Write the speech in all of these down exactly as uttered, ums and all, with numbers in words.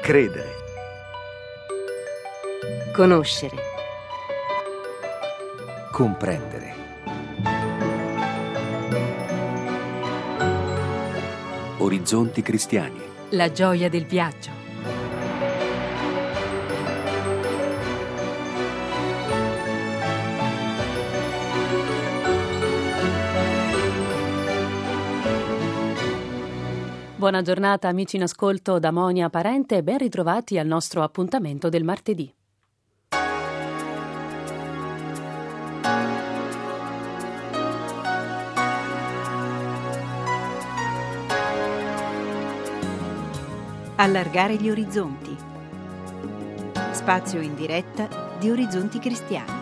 Credere. Conoscere. Comprendere. Orizzonti cristiani. La gioia del viaggio. Buona giornata amici in ascolto da Monia Parente e ben ritrovati al nostro appuntamento del martedì. Allargare gli orizzonti. Spazio in diretta di Orizzonti Cristiani.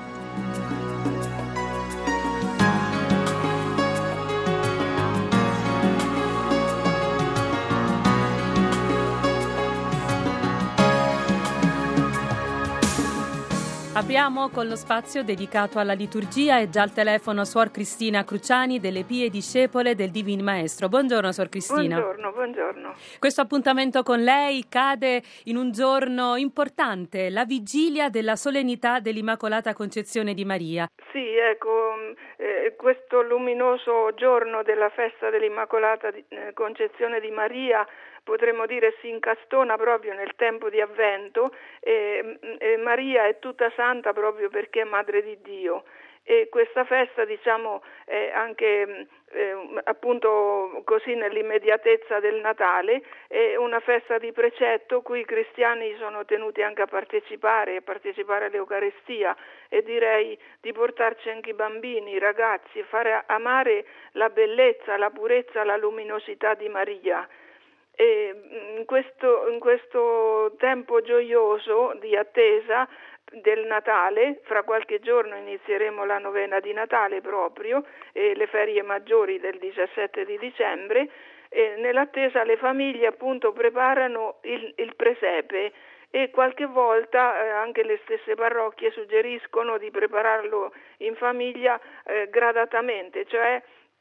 Apriamo con lo spazio dedicato alla liturgia e già al telefono Suor Cristina Cruciani delle Pie Discepole del Divin Maestro. Buongiorno Suor Cristina. Buongiorno, buongiorno. Questo appuntamento con lei cade in un giorno importante, la vigilia della solennità dell'Immacolata Concezione di Maria. Sì, ecco, eh, questo luminoso giorno della festa dell'Immacolata eh, Concezione di Maria potremmo dire si incastona proprio nel tempo di Avvento e, e Maria è tutta santa proprio perché è Madre di Dio e questa festa diciamo è anche eh, appunto così nell'immediatezza del Natale è una festa di precetto cui i cristiani sono tenuti anche a partecipare, a partecipare all'Eucarestia e direi di portarci anche i bambini, i ragazzi, fare amare la bellezza, la purezza, la luminosità di Maria. E in questo, in questo tempo gioioso di attesa del Natale, fra qualche giorno inizieremo la novena di Natale proprio e le ferie maggiori del diciassette di dicembre e nell'attesa le famiglie appunto preparano il, il presepe e qualche volta eh, anche le stesse parrocchie suggeriscono di prepararlo in famiglia eh, gradatamente, cioè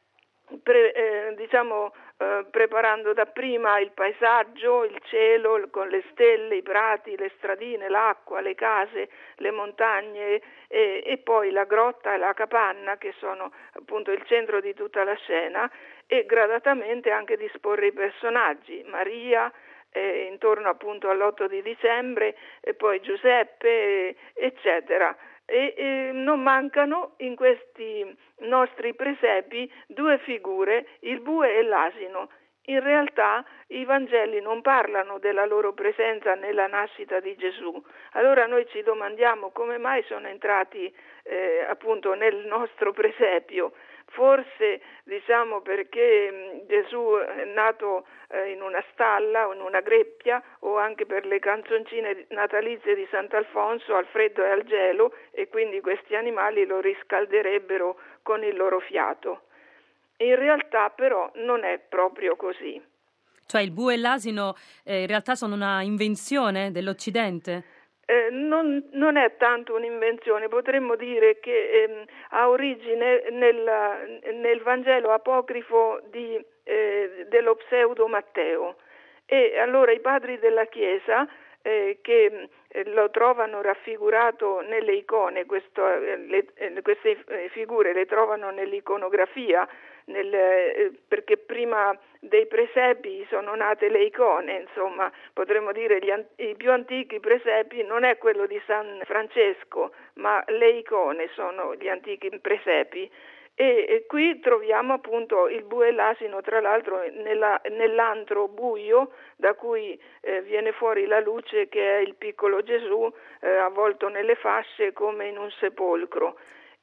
Pre, eh, diciamo eh, preparando dapprima il paesaggio, il cielo con le stelle, i prati, le stradine, l'acqua, le case, le montagne e, e poi la grotta e la capanna che sono appunto il centro di tutta la scena e gradatamente anche disporre i personaggi, Maria eh, intorno appunto all'otto di dicembre e poi Giuseppe eh, eccetera. E, e non mancano in questi nostri presepi due figure, il bue e l'asino. In realtà i Vangeli non parlano della loro presenza nella nascita di Gesù. Allora noi ci domandiamo come mai sono entrati eh, appunto nel nostro presepio. Forse diciamo perché Gesù è nato eh, in una stalla o in una greppia o anche per le canzoncine natalizie di Sant'Alfonso al freddo e al gelo e quindi questi animali lo riscalderebbero con il loro fiato. In realtà però non è proprio così. Cioè il bue e l'asino eh, in realtà sono una invenzione dell'Occidente? Eh, non, non è tanto un'invenzione, potremmo dire che ehm, ha origine nel, nel Vangelo apocrifo di, eh, dello pseudo Matteo e allora i padri della Chiesa eh, che eh, lo trovano raffigurato nelle icone, questo, eh, le, eh, queste figure le trovano nell'iconografia, nel, eh, perché prima dei presepi sono nate le icone, insomma potremmo dire gli an- i più antichi presepi non è quello di San Francesco, ma le icone sono gli antichi presepi e, e qui troviamo appunto il bue e l'asino tra l'altro nella, nell'antro buio da cui eh, viene fuori la luce che è il piccolo Gesù eh, avvolto nelle fasce come in un sepolcro.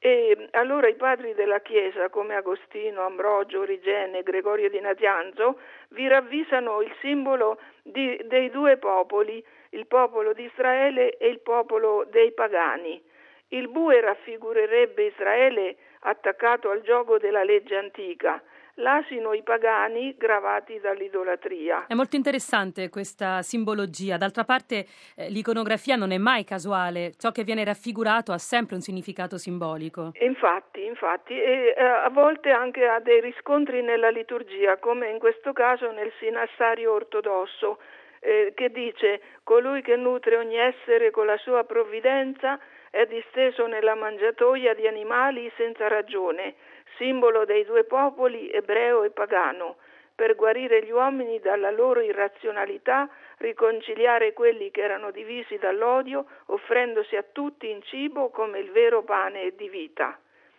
E allora i padri della Chiesa come Agostino, Ambrogio, Origene, Gregorio di Nazianzo vi ravvisano il simbolo di, dei due popoli, il popolo di Israele e il popolo dei pagani. Il bue raffigurerebbe Israele attaccato al giogo della legge antica, l'asino i pagani gravati dall'idolatria. È molto interessante questa simbologia. D'altra parte eh, l'iconografia non è mai casuale, ciò che viene raffigurato ha sempre un significato simbolico. Infatti, infatti, e eh, a volte anche ha dei riscontri nella liturgia, come in questo caso nel sinassario ortodosso. eh, che dice: colui che nutre ogni essere con la sua provvidenza è disteso nella mangiatoia di animali senza ragione, simbolo dei due popoli, ebreo e pagano, per guarire gli uomini dalla loro irrazionalità, riconciliare quelli che erano divisi dall'odio, offrendosi a tutti in cibo come il vero pane di vita.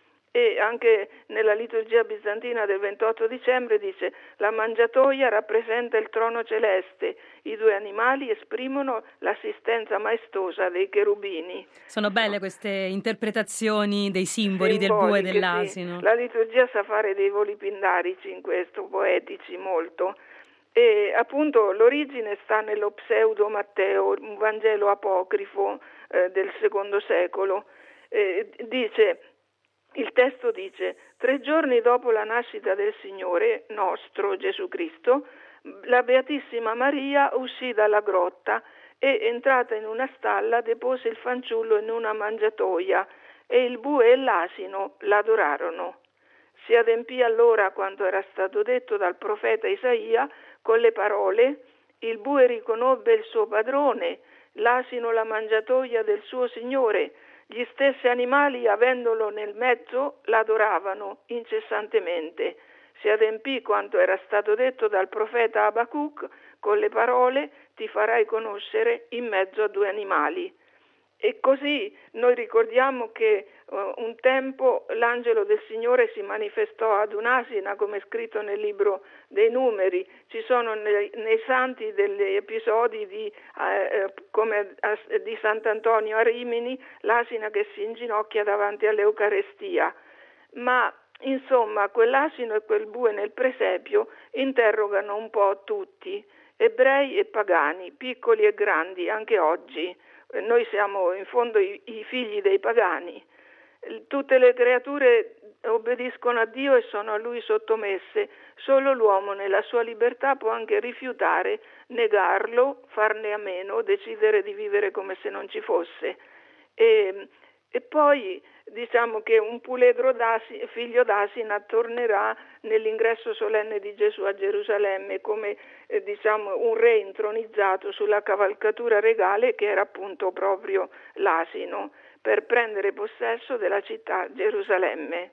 E anche nella liturgia bizantina del ventotto dicembre dice: la mangiatoia rappresenta il trono celeste, i due animali esprimono l'assistenza maestosa dei cherubini. Sono belle queste interpretazioni dei simboli del bue e dell'asino. Sì. La liturgia sa fare dei voli pindarici in questo, poetici molto. E appunto l'origine sta nello Pseudo Matteo, un Vangelo apocrifo eh, del secondo secolo. Eh, dice Il testo dice: tre giorni dopo la nascita del Signore nostro Gesù Cristo, la Beatissima Maria uscì dalla grotta e, entrata in una stalla, depose il fanciullo in una mangiatoia e il bue e l'asino l'adorarono. Si adempì allora quanto era stato detto dal profeta Isaia con le parole: il bue riconobbe il suo padrone, l'asino la mangiatoia del suo Signore. Gli stessi animali, avendolo nel mezzo, l'adoravano incessantemente. Si adempì quanto era stato detto dal profeta Abacuc con le parole: ti farai conoscere in mezzo a due animali. E così noi ricordiamo che uh, un tempo l'angelo del Signore si manifestò ad un'asina, come è scritto nel libro dei Numeri. Ci sono nei, nei santi degli episodi di, eh, come eh, di Sant'Antonio a Rimini, l'asina che si inginocchia davanti all'Eucarestia. Ma insomma, quell'asino e quel bue nel presepio interrogano un po' tutti, ebrei e pagani, piccoli e grandi, anche oggi. Noi siamo in fondo i, i figli dei pagani. Tutte le creature obbediscono a Dio e sono a Lui sottomesse. Solo l'uomo nella sua libertà può anche rifiutare, negarlo, farne a meno, decidere di vivere come se non ci fosse. E, e poi diciamo che un puledro d'asi, figlio d'asina tornerà nell'ingresso solenne di Gesù a Gerusalemme come eh, diciamo un re intronizzato sulla cavalcatura regale, che era appunto proprio l'asino, per prendere possesso della città Gerusalemme.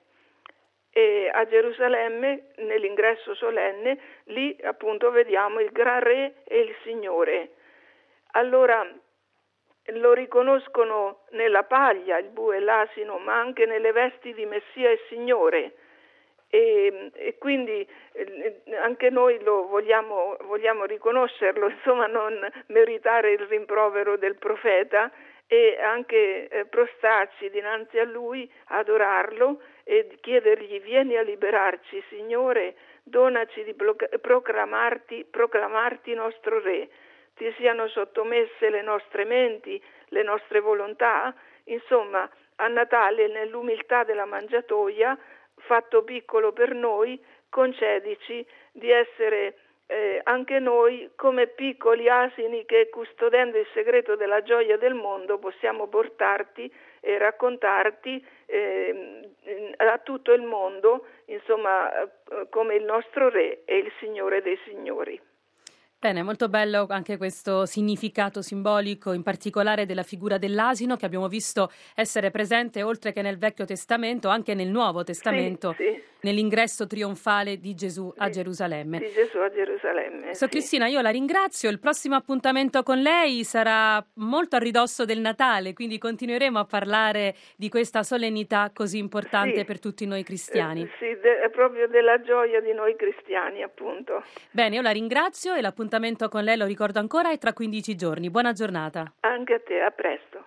E a Gerusalemme, nell'ingresso solenne, lì appunto vediamo il gran re e il Signore. Allora lo riconoscono nella paglia, il bue e l'asino, ma anche nelle vesti di Messia e Signore. E, e quindi eh, anche noi lo vogliamo, vogliamo riconoscerlo, insomma non meritare il rimprovero del profeta, e anche eh, prostarci dinanzi a Lui, adorarlo e chiedergli: vieni a liberarci, Signore, donaci di proclamarti, proclamarti nostro Re. Ti siano sottomesse le nostre menti, le nostre volontà. Insomma, a Natale, nell'umiltà della mangiatoia, fatto piccolo per noi, concedici di essere eh, anche noi come piccoli asini che, custodendo il segreto della gioia del mondo, possiamo portarti e raccontarti eh, a tutto il mondo, insomma, eh, come il nostro Re e il Signore dei Signori. Bene, molto bello anche questo significato simbolico, in particolare della figura dell'asino, che abbiamo visto essere presente oltre che nel Vecchio Testamento, anche nel Nuovo Testamento, sì, sì. nell'ingresso trionfale di Gesù a sì, Gerusalemme. Di Gesù a Gerusalemme. So, sì. Cristina, io la ringrazio. Il prossimo appuntamento con lei sarà molto a ridosso del Natale, quindi continueremo a parlare di questa solennità così importante sì. per tutti noi cristiani. Eh, sì, de- è proprio della gioia di noi cristiani, appunto. Bene, io la ringrazio e l'appuntamento con lei, lo ricordo ancora, è tra quindici giorni. Buona giornata. Anche a te, a presto.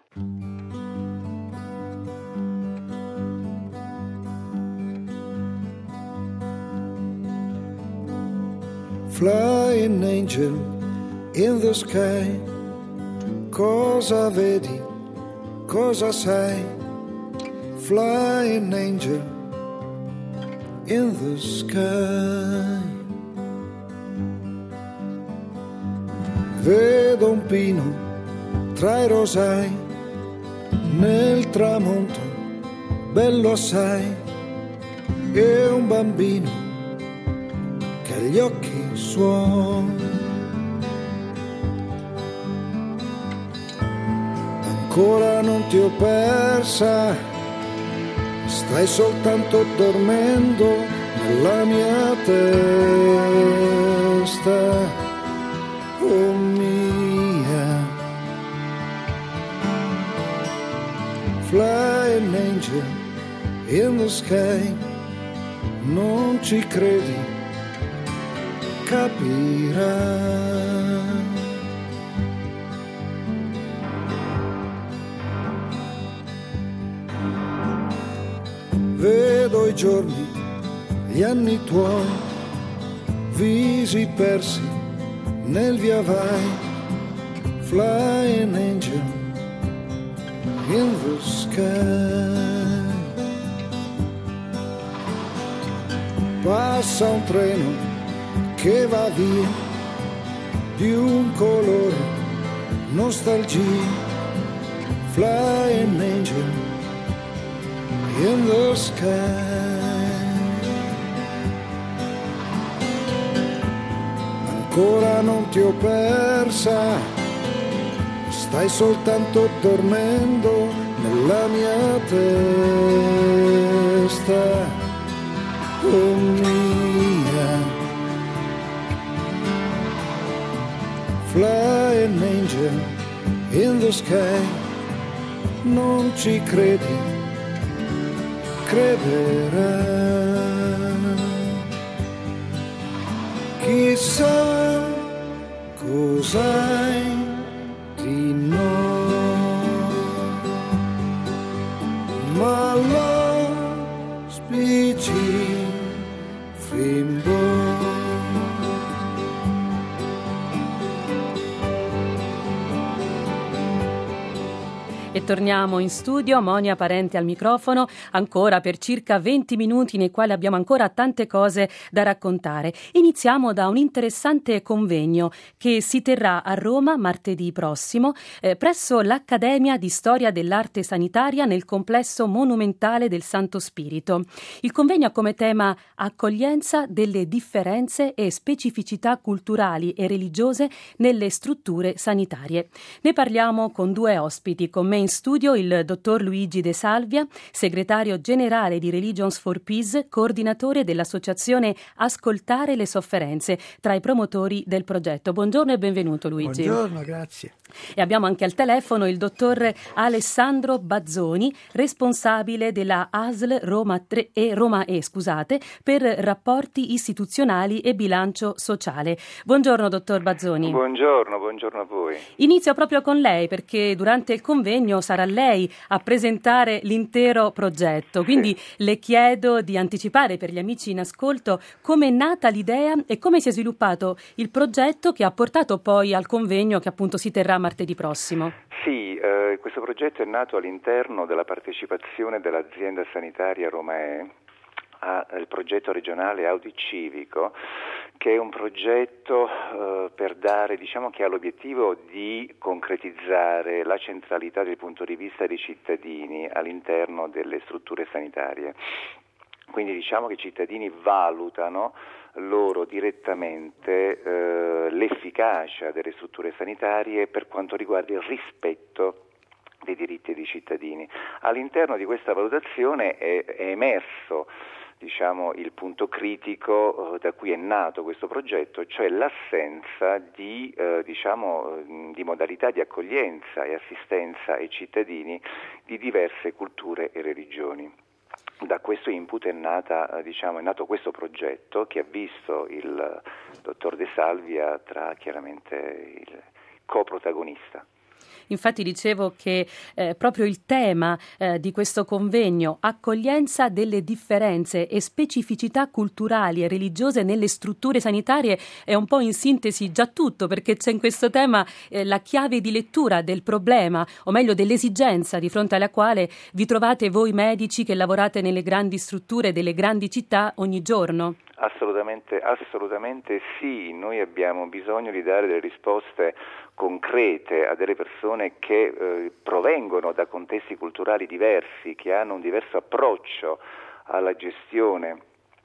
Flying angel in the sky, cosa vedi, cosa sai? Flying angel in the sky. Vedo un pino tra i rosai, nel tramonto bello assai, e un bambino che ha gli occhi suoi. ancora non ti ho persa, stai soltanto dormendo nella mia testa, oh mia. Fly an angel in the sky, non ci credi, capirai. Vedo i giorni, gli anni tuoi, visi persi nel via vai. Fly an angel in the sky. Passa un treno che va via, di un colore, nostalgia. Fly an angel in the sky. Ancora non ti ho persa, stai soltanto dormendo nella mia testa, oh mia. Fly an angel in the sky, non ci credi, crederà. Chissà cos'hai di noi, ma lo spicci fin E torniamo in studio, Monia Parente al microfono, ancora per circa venti minuti nei quali abbiamo ancora tante cose da raccontare. Iniziamo da un interessante convegno che si terrà a Roma martedì prossimo eh, presso l'Accademia di Storia dell'Arte Sanitaria nel complesso monumentale del Santo Spirito. Il convegno ha come tema accoglienza delle differenze e specificità culturali e religiose nelle strutture sanitarie. Ne parliamo con due ospiti, con me in studio il dottor Luigi De Salvia, segretario generale di Religions for Peace, coordinatore dell'associazione Ascoltare le Sofferenze, tra i promotori del progetto. Buongiorno e benvenuto Luigi. Buongiorno, grazie. E abbiamo anche al telefono il dottor Alessandro Bazzoni, responsabile della A S L Roma tre e Roma E, scusate, per rapporti istituzionali e bilancio sociale. Buongiorno dottor Bazzoni. Buongiorno, buongiorno a voi. Inizio proprio con lei perché durante il convegno sarà lei a presentare l'intero progetto, quindi sì. Le chiedo di anticipare per gli amici in ascolto come è nata l'idea e come si è sviluppato il progetto che ha portato poi al convegno che appunto si terrà martedì prossimo. Sì, eh, questo progetto è nato all'interno della partecipazione dell'azienda sanitaria Roma E al progetto regionale Audi Civico, che è un progetto eh, per dare, diciamo che ha l'obiettivo di concretizzare la centralità del punto di vista dei cittadini all'interno delle strutture sanitarie. Quindi diciamo che i cittadini valutano loro direttamente eh, l'efficacia delle strutture sanitarie per quanto riguarda il rispetto dei diritti dei cittadini. All'interno di questa valutazione è, è emerso diciamo il punto critico eh, da cui è nato questo progetto, cioè l'assenza di eh, diciamo di modalità di accoglienza e assistenza ai cittadini di diverse culture e religioni. Da questo input è nata, diciamo, è nato questo progetto che ha visto il dottor De Salvia tra chiaramente il coprotagonista. Infatti dicevo che eh, proprio il tema eh, di questo convegno, accoglienza delle differenze e specificità culturali e religiose nelle strutture sanitarie, è un po' in sintesi già tutto, perché c'è in questo tema eh, la chiave di lettura del problema, o meglio dell'esigenza di fronte alla quale vi trovate voi medici che lavorate nelle grandi strutture delle grandi città ogni giorno. Assolutamente, assolutamente sì, noi abbiamo bisogno di dare delle risposte concrete a delle persone che eh, provengono da contesti culturali diversi, che hanno un diverso approccio alla gestione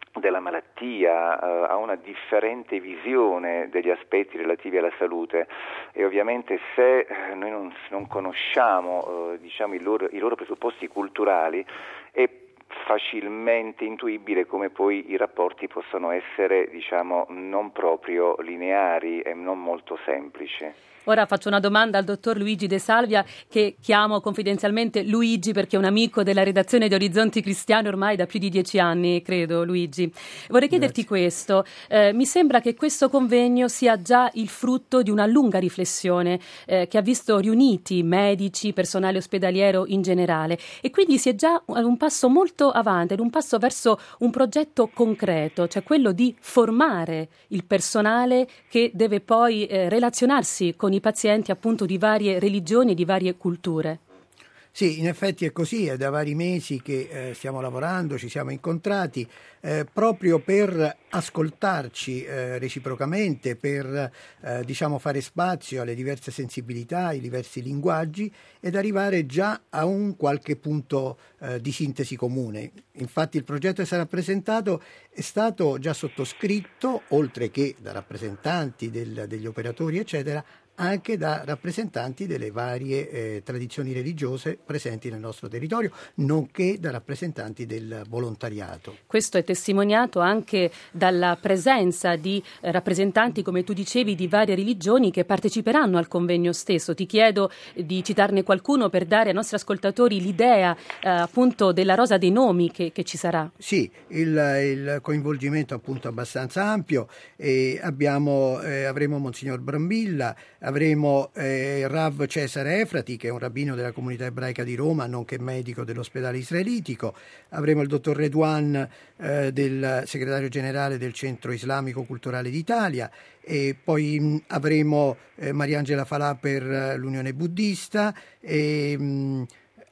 della malattia, eh, ha una differente visione degli aspetti relativi alla salute, e ovviamente se eh, noi non, non conosciamo eh, diciamo i loro, i loro presupposti culturali, è facilmente intuibile come poi i rapporti possono essere, diciamo, non proprio lineari e non molto semplici. Ora faccio una domanda al dottor Luigi De Salvia, che chiamo confidenzialmente Luigi perché è un amico della redazione di Orizzonti Cristiani ormai da più di dieci anni, credo, Luigi. Vorrei chiederti Grazie. questo. Eh, mi sembra che questo convegno sia già il frutto di una lunga riflessione eh, che ha visto riuniti medici, personale ospedaliero in generale, e quindi si è già ad un passo molto avanti, ad un passo verso un progetto concreto, cioè quello di formare il personale che deve poi eh, relazionarsi con i pazienti appunto di varie religioni e di varie culture. Sì, in effetti è così, è da vari mesi che eh, stiamo lavorando, ci siamo incontrati eh, proprio per ascoltarci eh, reciprocamente, per eh, diciamo fare spazio alle diverse sensibilità, ai diversi linguaggi ed arrivare già a un qualche punto eh, di sintesi comune. Infatti il progetto che sarà presentato è stato già sottoscritto, oltre che da rappresentanti del, degli operatori eccetera, anche da rappresentanti delle varie eh, tradizioni religiose presenti nel nostro territorio, nonché da rappresentanti del volontariato. Questo è testimoniato anche dalla presenza di eh, rappresentanti, come tu dicevi, di varie religioni che parteciperanno al convegno stesso. Ti chiedo di citarne qualcuno per dare ai nostri ascoltatori l'idea eh, appunto della rosa dei nomi che, che ci sarà. Sì, il, il coinvolgimento appunto abbastanza ampio. E abbiamo, eh, avremo Monsignor Brambilla, avremo eh, Rav Cesare Efrati, che è un rabbino della comunità ebraica di Roma, nonché medico dell'ospedale israelitico, avremo il dottor Redouan, eh, del segretario generale del Centro Islamico Culturale d'Italia, e poi mh, avremo eh, Mariangela Falà per uh, l'Unione Buddista, e mh,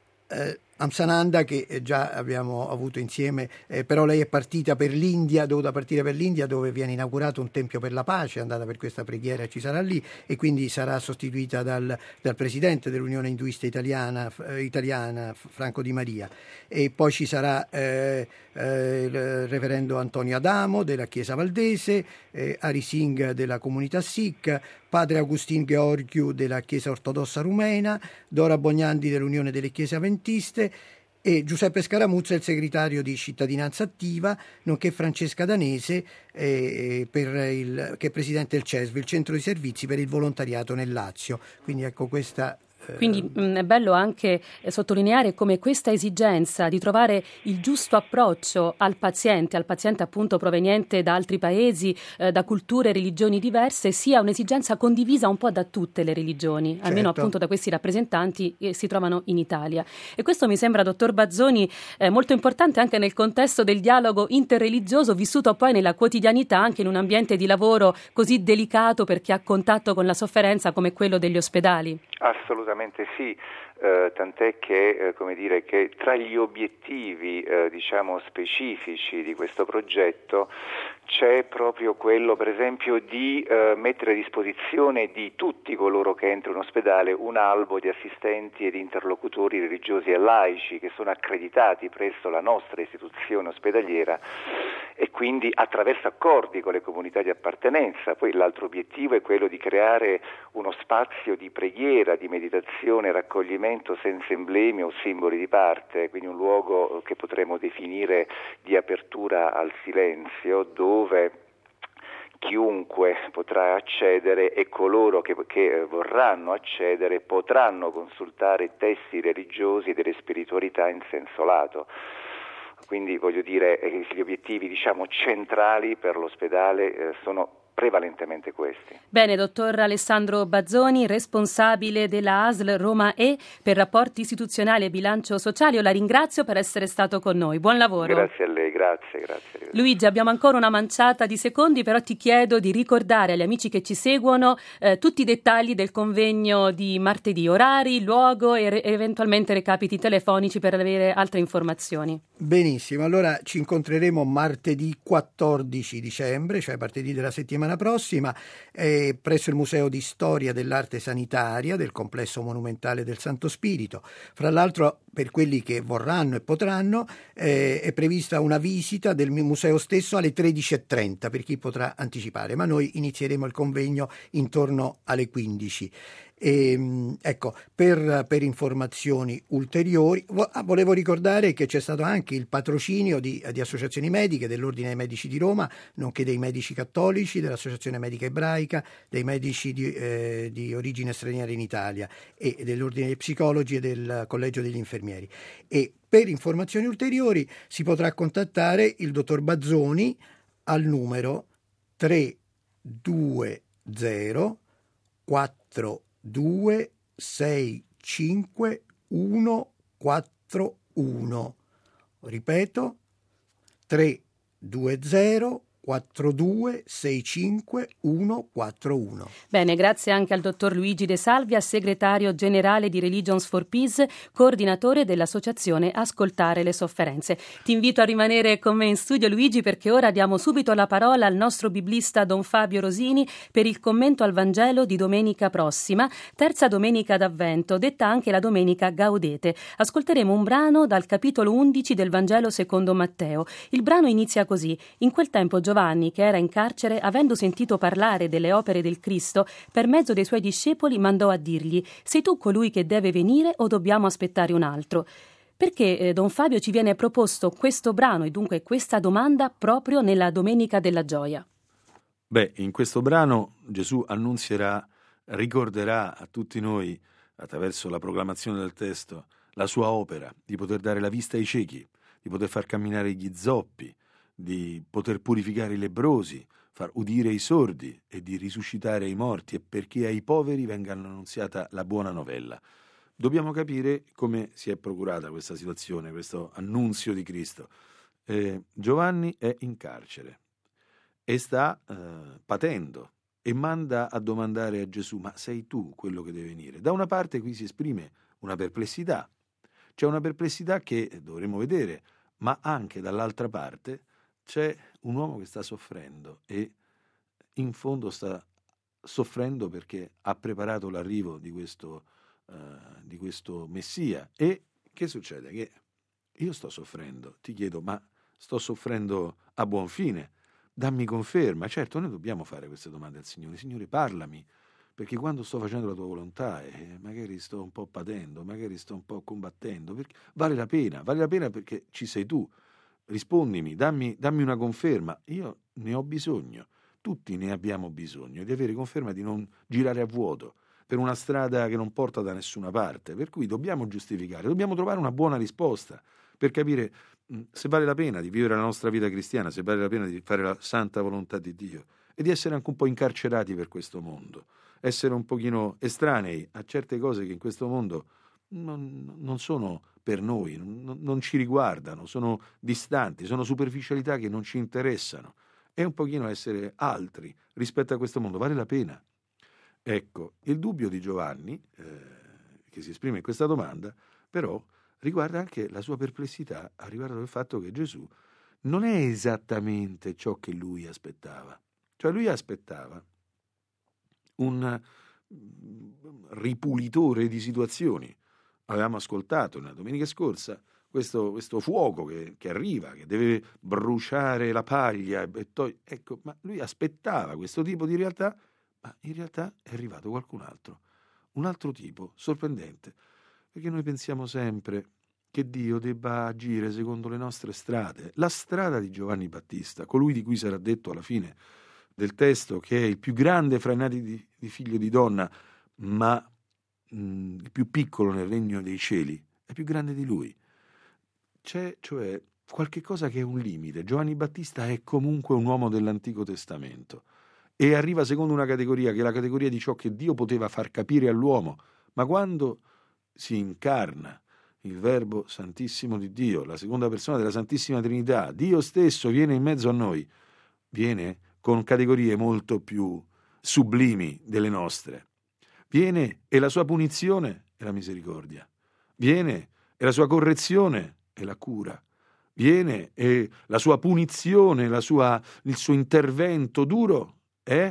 eh, Amsananda, che già abbiamo avuto insieme, eh, però lei è partita per l'India, è dovuta partire per l'India dove viene inaugurato un tempio per la pace, è andata per questa preghiera e ci sarà lì, e quindi sarà sostituita dal, dal presidente dell'Unione Induista Italiana, eh, italiana Franco Di Maria. E poi ci sarà eh, eh, il reverendo Antonio Adamo della Chiesa Valdese, eh, Ari Singh della comunità Sikh, padre Agustin Gheorghiu della Chiesa Ortodossa Rumena, Dora Bognandi dell'Unione delle Chiese Avventiste, e Giuseppe Scaramuzza, il segretario di Cittadinanza Attiva, nonché Francesca Danese, eh, per il, che è presidente del C E S V, il Centro di Servizi per il Volontariato nel Lazio. Quindi ecco questa... Quindi mh, è bello anche eh, sottolineare come questa esigenza di trovare il giusto approccio al paziente, al paziente appunto proveniente da altri paesi, eh, da culture e religioni diverse, sia un'esigenza condivisa un po' da tutte le religioni, certo. Almeno appunto da questi rappresentanti che si trovano in Italia. E questo mi sembra, dottor Bazzoni, eh, molto importante anche nel contesto del dialogo interreligioso vissuto poi nella quotidianità, anche in un ambiente di lavoro così delicato per chi ha contatto con la sofferenza come quello degli ospedali. Assolutamente sì, eh, tant'è che, eh, come dire, che tra gli obiettivi eh, diciamo specifici di questo progetto c'è proprio quello, per esempio, di eh, mettere a disposizione di tutti coloro che entrano in ospedale un albo di assistenti ed interlocutori religiosi e laici che sono accreditati presso la nostra istituzione ospedaliera, e quindi attraverso accordi con le comunità di appartenenza. Poi l'altro obiettivo è quello di creare uno spazio di preghiera, di meditazione e raccoglimento senza emblemi o simboli di parte, quindi un luogo che potremmo definire di apertura al silenzio, dove chiunque potrà accedere e coloro che, che vorranno accedere potranno consultare testi religiosi delle spiritualità in senso lato. Quindi voglio dire, gli obiettivi diciamo centrali per l'ospedale eh, sono prevalentemente questi. Bene, dottor Alessandro Bazzoni, responsabile della A S L Roma E per rapporti istituzionali e bilancio sociale, io la ringrazio per essere stato con noi. Buon lavoro. Grazie a lei, grazie, grazie. Luigi, abbiamo ancora una manciata di secondi, però ti chiedo di ricordare agli amici che ci seguono eh, tutti i dettagli del convegno di martedì, orari, luogo e re- eventualmente recapiti telefonici per avere altre informazioni. Benissimo, allora ci incontreremo martedì quattordici dicembre, cioè martedì della settimana prossima, eh, presso il Museo di Storia dell'Arte Sanitaria del Complesso Monumentale del Santo Spirito. Fra l'altro, per quelli che vorranno e potranno, eh, è prevista una visita del museo stesso alle tredici e trenta per chi potrà anticipare, ma noi inizieremo il convegno intorno alle quindici. E, ecco, per, per informazioni ulteriori volevo ricordare che c'è stato anche il patrocinio di, di associazioni mediche, dell'Ordine dei Medici di Roma, nonché dei medici cattolici, dell'Associazione Medica Ebraica, dei medici di, eh, di origine straniera in Italia e dell'Ordine dei Psicologi e del Collegio degli Infermieri. E per informazioni ulteriori si potrà contattare il dottor Bazzoni al numero tre due zero quattro due sei cinque uno quattro uno. Ripeto, tre due zero quattro due sei cinque uno quattro uno. Bene, grazie anche al dottor Luigi De Salvia, segretario generale di Religions for Peace, coordinatore dell'associazione Ascoltare le Sofferenze. Ti invito a rimanere con me in studio, Luigi, perché ora diamo subito la parola al nostro biblista Don Fabio Rosini per il commento al Vangelo di domenica prossima, terza domenica d'Avvento, detta anche la domenica Gaudete. Ascolteremo un brano dal capitolo undici del Vangelo secondo Matteo. Il brano inizia così: in quel tempo Giovanni, che era in carcere, avendo sentito parlare delle opere del Cristo, per mezzo dei suoi discepoli mandò a dirgli: sei tu colui che deve venire o dobbiamo aspettare un altro? Perché eh, Don Fabio ci viene proposto questo brano e dunque questa domanda proprio nella Domenica della Gioia? Beh, in questo brano Gesù annunzierà, ricorderà a tutti noi, attraverso la proclamazione del testo, la sua opera di poter dare la vista ai ciechi, di poter far camminare gli zoppi, di poter purificare i lebbrosi, far udire i sordi e di risuscitare i morti, e perché ai poveri venga annunziata la buona novella. Dobbiamo capire come si è procurata questa situazione, questo annunzio di Cristo. Eh, Giovanni è in carcere e sta eh, patendo e manda a domandare a Gesù: ma sei tu quello che deve venire? Da una parte qui si esprime una perplessità, c'è una perplessità che dovremo vedere, ma anche dall'altra parte c'è un uomo che sta soffrendo e in fondo sta soffrendo perché ha preparato l'arrivo di questo, uh, di questo Messia. E che succede? Che io sto soffrendo, ti chiedo, ma sto soffrendo a buon fine? Dammi conferma. Certo, noi dobbiamo fare queste domande al Signore. Signore, parlami, perché quando sto facendo la tua volontà eh, magari sto un po' patendo, magari sto un po' combattendo, perché vale la pena, vale la pena perché ci sei tu. Rispondimi, dammi, dammi una conferma. Io ne ho bisogno, tutti ne abbiamo bisogno di avere conferma di non girare a vuoto per una strada che non porta da nessuna parte, per cui dobbiamo giustificare, dobbiamo trovare una buona risposta per capire mh, se vale la pena di vivere la nostra vita cristiana, se vale la pena di fare la santa volontà di Dio e di essere anche un po' incarcerati per questo mondo, essere un pochino estranei a certe cose che in questo mondo non, non sono per noi, non, non ci riguardano, sono distanti, sono superficialità che non ci interessano. È un pochino essere altri rispetto a questo mondo, vale la pena. Ecco, il dubbio di Giovanni, eh, che si esprime in questa domanda, però riguarda anche la sua perplessità a riguardo del fatto che Gesù non è esattamente ciò che lui aspettava. Cioè lui aspettava un ripulitore di situazioni. Avevamo ascoltato nella domenica scorsa questo, questo fuoco che, che arriva, che deve bruciare la paglia. E to- ecco, ma lui aspettava questo tipo di realtà, ma in realtà è arrivato qualcun altro, un altro tipo sorprendente, perché noi pensiamo sempre che Dio debba agire secondo le nostre strade. La strada di Giovanni Battista, colui di cui sarà detto alla fine del testo che è il più grande fra i nati di, di figlio di donna, ma il più piccolo nel regno dei cieli, è più grande di lui. C'è cioè qualche cosa che è un limite. Giovanni Battista è comunque un uomo dell'Antico Testamento e arriva secondo una categoria che è la categoria di ciò che Dio poteva far capire all'uomo, ma quando si incarna il Verbo Santissimo di Dio, la seconda persona della Santissima Trinità, Dio stesso viene in mezzo a noi, viene con categorie molto più sublimi delle nostre. Viene e la sua punizione è la misericordia. Viene e la sua correzione è la cura. viene e la sua punizione, la sua, il suo intervento duro è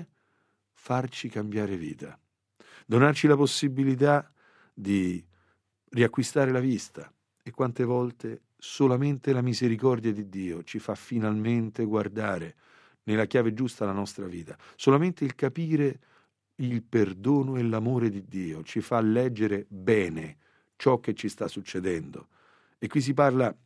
farci cambiare vita, donarci la possibilità di riacquistare la vista. E quante volte solamente la misericordia di Dio ci fa finalmente guardare nella chiave giusta la nostra vita. Solamente il capire il perdono e l'amore di Dio ci fa leggere bene ciò che ci sta succedendo. E qui si parla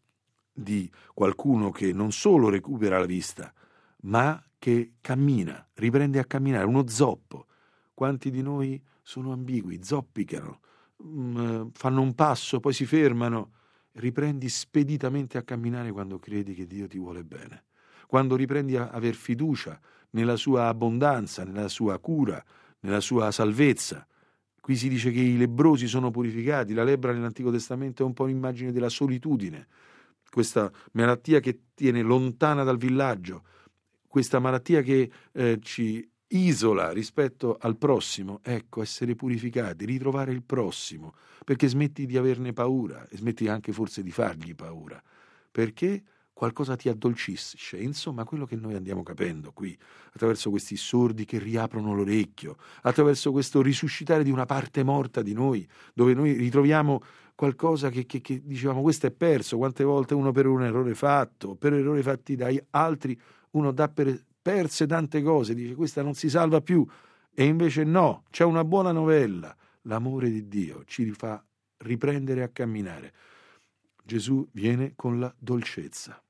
di qualcuno che non solo recupera la vista, ma che cammina, riprende a camminare, uno zoppo. Quanti di noi sono ambigui, zoppicano, mh, fanno un passo, poi si fermano. Riprendi speditamente a camminare quando credi che Dio ti vuole bene, quando riprendi a aver fiducia nella sua abbondanza, nella sua cura, nella sua salvezza. Qui si dice che i lebbrosi sono purificati. La lebbra nell'Antico Testamento è un po' un'immagine della solitudine, questa malattia che tiene lontana dal villaggio, questa malattia che eh, ci isola rispetto al prossimo. Ecco, essere purificati, ritrovare il prossimo, perché smetti di averne paura e smetti anche forse di fargli paura, perché qualcosa ti addolcisce. Insomma, quello che noi andiamo capendo qui, attraverso questi sordi che riaprono l'orecchio, attraverso questo risuscitare di una parte morta di noi, dove noi ritroviamo qualcosa che, che, che dicevamo questo è perso. Quante volte uno per un errore fatto, per errori fatti dai altri, uno dà per perse tante cose, dice questa non si salva più, e invece no, c'è una buona novella. L'amore di Dio ci fa riprendere a camminare. Gesù viene con la dolcezza,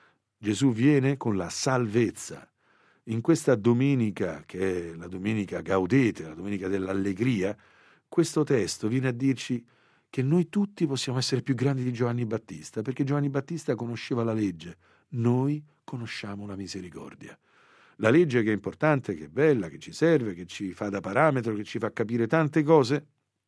Gesù viene con la salvezza. In questa domenica, che è la domenica Gaudete, la domenica dell'allegria, questo testo viene a dirci che noi tutti possiamo essere più grandi di Giovanni Battista, perché Giovanni Battista conosceva la legge, noi conosciamo la misericordia. La legge che è importante, che è bella, che ci serve, che ci fa da parametro, che ci fa capire tante cose,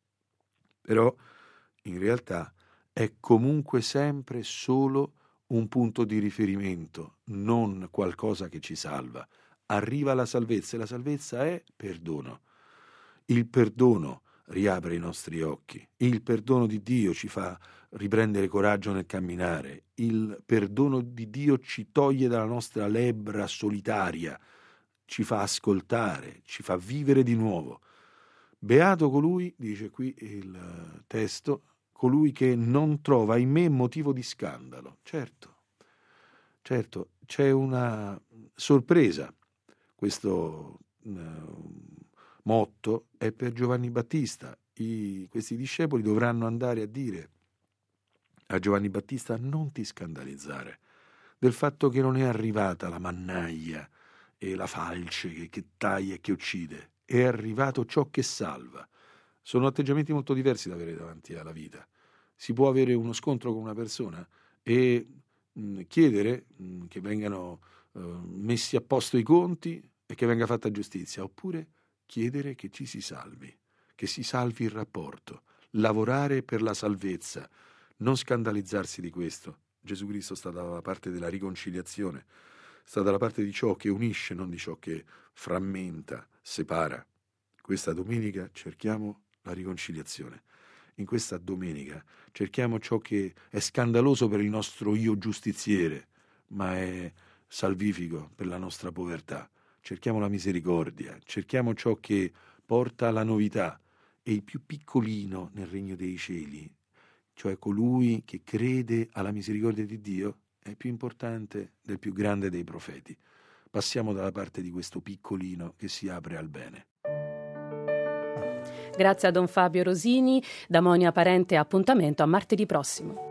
però in realtà è comunque sempre solo un punto di riferimento, non qualcosa che ci salva. Arriva la salvezza e la salvezza è perdono. Il perdono riapre i nostri occhi, il perdono di Dio ci fa riprendere coraggio nel camminare, il perdono di Dio ci toglie dalla nostra lebbra solitaria, ci fa ascoltare, ci fa vivere di nuovo. Beato colui, dice qui il testo, colui che non trova in me motivo di scandalo. Certo, certo, c'è una sorpresa. Questo uh, motto è per Giovanni Battista. I, questi discepoli dovranno andare a dire a Giovanni Battista: non ti scandalizzare del fatto che non è arrivata la mannaia e la falce che, che taglia e che uccide, è arrivato ciò che salva. Sono atteggiamenti molto diversi da avere davanti alla vita. Si può avere uno scontro con una persona e mh, chiedere mh, che vengano uh, messi a posto i conti e che venga fatta giustizia, oppure chiedere che ci si salvi, che si salvi il rapporto, lavorare per la salvezza, non scandalizzarsi di questo. Gesù Cristo sta dalla parte della riconciliazione, sta dalla parte di ciò che unisce, non di ciò che frammenta, separa. Questa domenica cerchiamo la riconciliazione. In questa domenica cerchiamo ciò che è scandaloso per il nostro io giustiziere, ma è salvifico per la nostra povertà. Cerchiamo la misericordia, cerchiamo ciò che porta alla novità. E il più piccolino nel regno dei cieli, cioè colui che crede alla misericordia di Dio, è più importante del più grande dei profeti. Passiamo dalla parte di questo piccolino che si apre al bene. Grazie a Don Fabio Rosini, da Monia Parente, appuntamento a martedì prossimo.